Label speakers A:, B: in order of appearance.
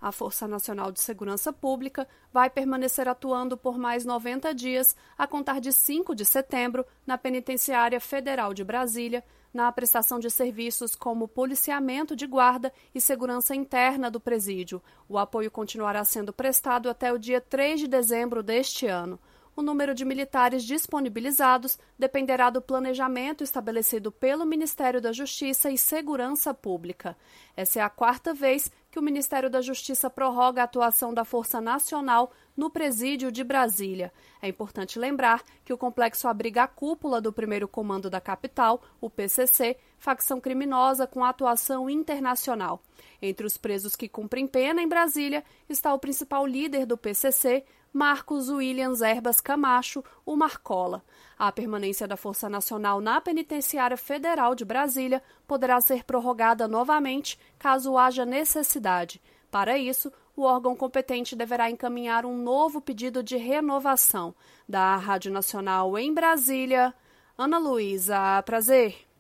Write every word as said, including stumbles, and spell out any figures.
A: A Força Nacional de Segurança Pública vai permanecer atuando por mais noventa dias, a contar de cinco de setembro, na Penitenciária Federal de Brasília, na prestação de serviços como policiamento de guarda e segurança interna do presídio. O apoio continuará sendo prestado até o dia três de dezembro deste ano. O número de militares disponibilizados dependerá do planejamento estabelecido pelo Ministério da Justiça e Segurança Pública. Essa é a quarta vez que o Ministério da Justiça prorroga a atuação da Força Nacional no Presídio de Brasília. É importante lembrar que o complexo abriga a cúpula do primeiro Comando da Capital, o P C C, facção criminosa com atuação internacional. Entre os presos que cumprem pena em Brasília está o principal líder do P C C, Marcos Williams Erbas Camacho, o Marcola. A permanência da Força Nacional na Penitenciária Federal de Brasília poderá ser prorrogada novamente, caso haja necessidade. Para isso, o órgão competente deverá encaminhar um novo pedido de renovação. Da Rádio Nacional em Brasília, Ana Luísa Prazer.